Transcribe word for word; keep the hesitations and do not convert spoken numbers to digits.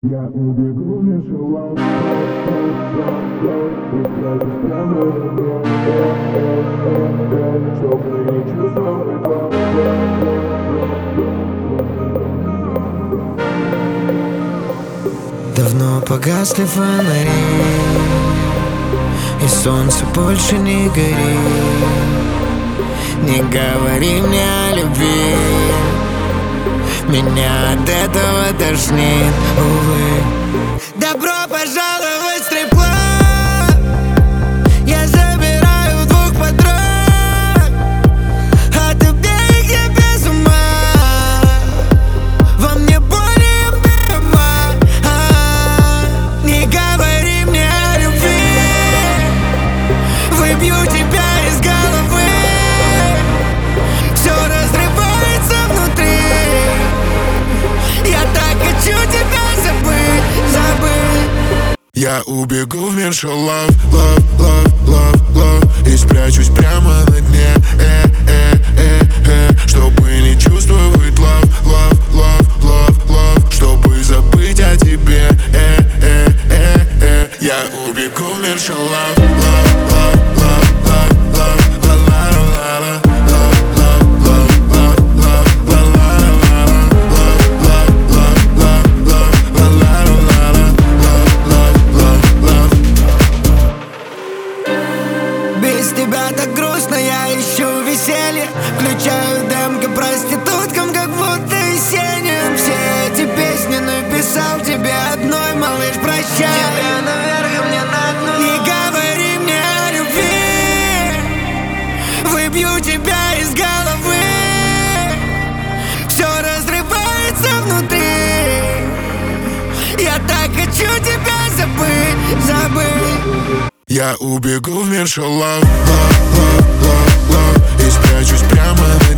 Я убегу в ничего, и скажешь прямо любовь, чтобы не чувствовать вас. Давно погасли фонари, и солнце больше не горит. Не говори мне о любви, меня от этого тошнит, увы. Добро пожаловать в стрип-клуб. Я забираю двух подруг, от обеих я без ума. Во мне более прямо. Не говори мне о любви, выбью тебя из головы. Все разрывается внутри. Я так хочу тебя забыть, забыть. Я убегу в мир, что love, love, love, love, love, и спрячусь прямо на дне, э, э, э, э, чтобы не чувствовать love, love, love, love, love, чтобы забыть о тебе, э, э, э, э. Я убегу в мир, что love, love, love, love, love, love, la la la la. Без тебя так грустно, я ищу веселье. Включаю демка проституткам, как будто весенним. Все эти песни написал тебе одной, малыш, прощай. Тебя наверх, мне на дно. Не говори мне о любви, выбью тебя из головы. Все разрывается внутри. Я так хочу тебя забыть, забыть. Я убегу в мир, что love, love, love, love, love, и спрячусь прямо на